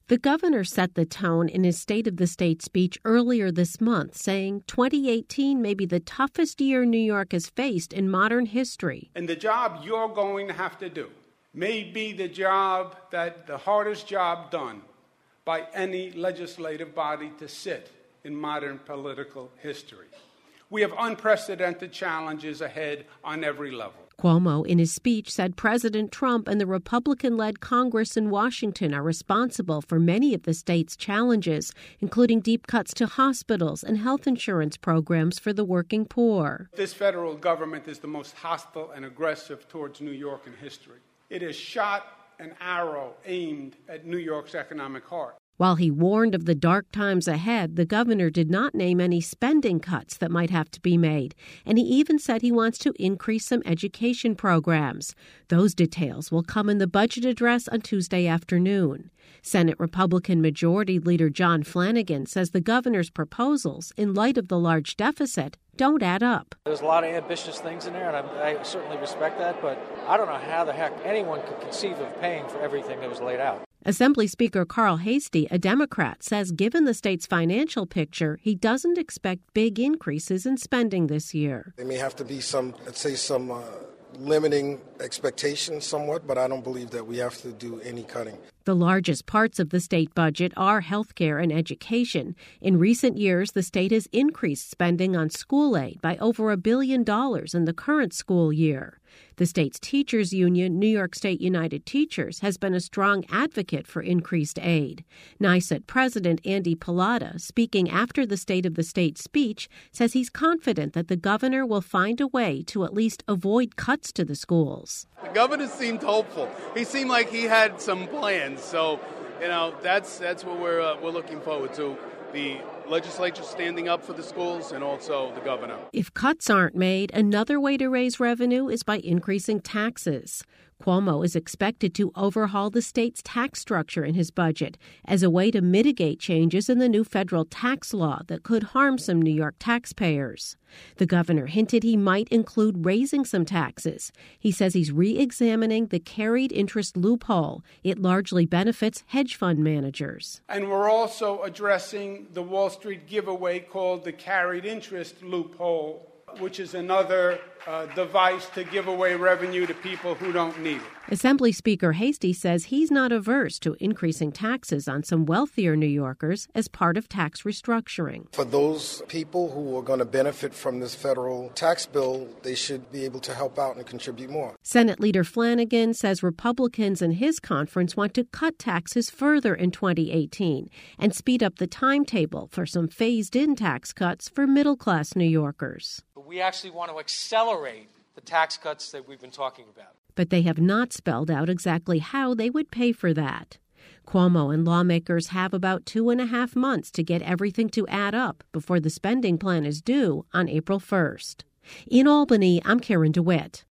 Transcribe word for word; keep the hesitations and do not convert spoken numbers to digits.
The governor set the tone in his State of the State speech earlier this month, saying twenty eighteen may be the toughest year New York has faced in modern history. And the job you're going to have to do may be the job that the hardest job done by any legislative body to sit in modern political history. We have unprecedented challenges ahead on every level. Cuomo, in his speech, said President Trump and the Republican-led Congress in Washington are responsible for many of the state's challenges, including deep cuts to hospitals and health insurance programs for the working poor. This federal government is the most hostile and aggressive towards New York in history. It has shot an arrow aimed at New York's economic heart. While he warned of the dark times ahead, the governor did not name any spending cuts that might have to be made, and he even said he wants to increase some education programs. Those details will come in the budget address on Tuesday afternoon. Senate Republican Majority Leader John Flanagan says the governor's proposals, in light of the large deficit, don't add up. There's a lot of ambitious things in there, and I, I certainly respect that, but I don't know how the heck anyone could conceive of paying for everything that was laid out. Assembly Speaker Carl Heastie, a Democrat, says given the state's financial picture, he doesn't expect big increases in spending this year. There may have to be some, let's say, some uh, limiting expectations somewhat, but I don't believe that we have to do any cutting. The largest parts of the state budget are health care and education. In recent years, the state has increased spending on school aid by over a billion dollars in the current school year. The state's teachers union, New York State United Teachers, has been a strong advocate for increased aid. NYSUT President Andy Pallotta, speaking after the State of the State speech, says he's confident that the governor will find a way to at least avoid cuts to the schools. The governor seemed hopeful. He seemed like he had some plans. So, you know, that's that's what we're uh, we're looking forward to. The legislature standing up for the schools and also the governor. If cuts aren't made, another way to raise revenue is by increasing taxes. Cuomo is expected to overhaul the state's tax structure in his budget as a way to mitigate changes in the new federal tax law that could harm some New York taxpayers. The governor hinted he might include raising some taxes. He says he's re-examining the carried interest loophole. It largely benefits hedge fund managers. And we're also addressing the Wall Street giveaway called the carried interest loophole, which is another uh, device to give away revenue to people who don't need it. Assembly Speaker Heastie says he's not averse to increasing taxes on some wealthier New Yorkers as part of tax restructuring. For those people who are going to benefit from this federal tax bill, they should be able to help out and contribute more. Senate Leader Flanagan says Republicans in his conference want to cut taxes further in twenty eighteen and speed up the timetable for some phased-in tax cuts for middle-class New Yorkers. We actually want to accelerate the tax cuts that we've been talking about. But they have not spelled out exactly how they would pay for that. Cuomo and lawmakers have about two and a half months to get everything to add up before the spending plan is due on April first. In Albany, I'm Karen DeWitt.